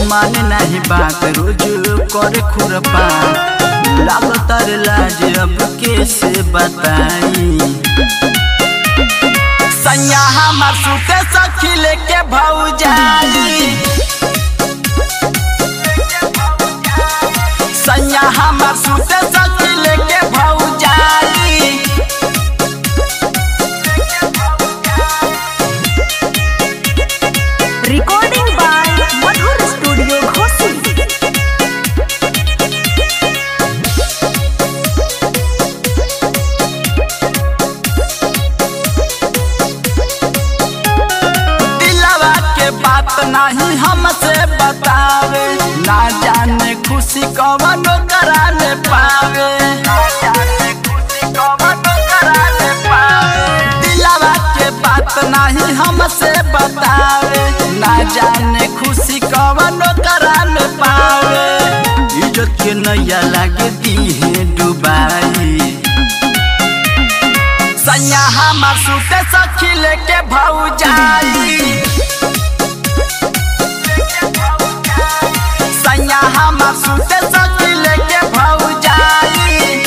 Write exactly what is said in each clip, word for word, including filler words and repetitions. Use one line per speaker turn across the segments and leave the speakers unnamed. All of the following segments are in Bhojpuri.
माने नहीं बात रोज कर खुरपा लागतर लाज अब कैसे बताई। सैया हमार सुते सखी लेके भौजाई, सैया हमार सुते सखी लेके भौजाई।
रिकॉर्डिंग बाय मधुर स्टूडियो घोसी।
दिलवा के बात नहीं हमसे बतावे, ना जाने खुशी कवन कराने पावे, ना जाने खुशी कवन कराने पावे। दिलवा के बात नहीं हमसे बतावे, ना जाने खुशी कवन कराने पावे। इज्जत के नैया लागे दी है डुबाई। सैया हमार सुते सखी लेके भौजाई, सैया हमार सुते सखी लेके भौजाई।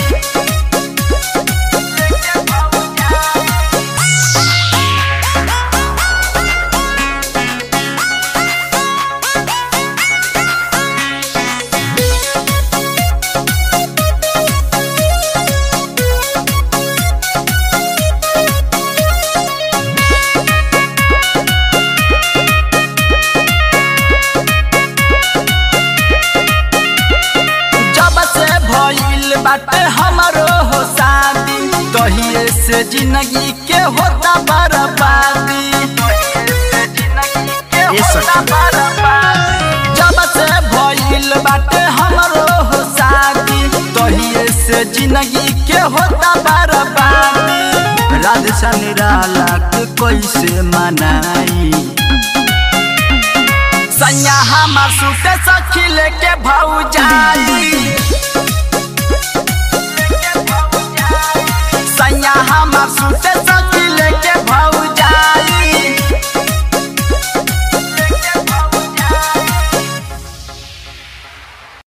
बाटे हमारो हो शादी, तहिए से जिंदगी के होता बर्बादी। जब से भइल बाटे हमारो हो शादी, तहिए से जिंदगी के होता बर्बादी। राधे निराला के कैसे मनाई। सैया हमार सुते सखी लेके भौजाई, सैया हमार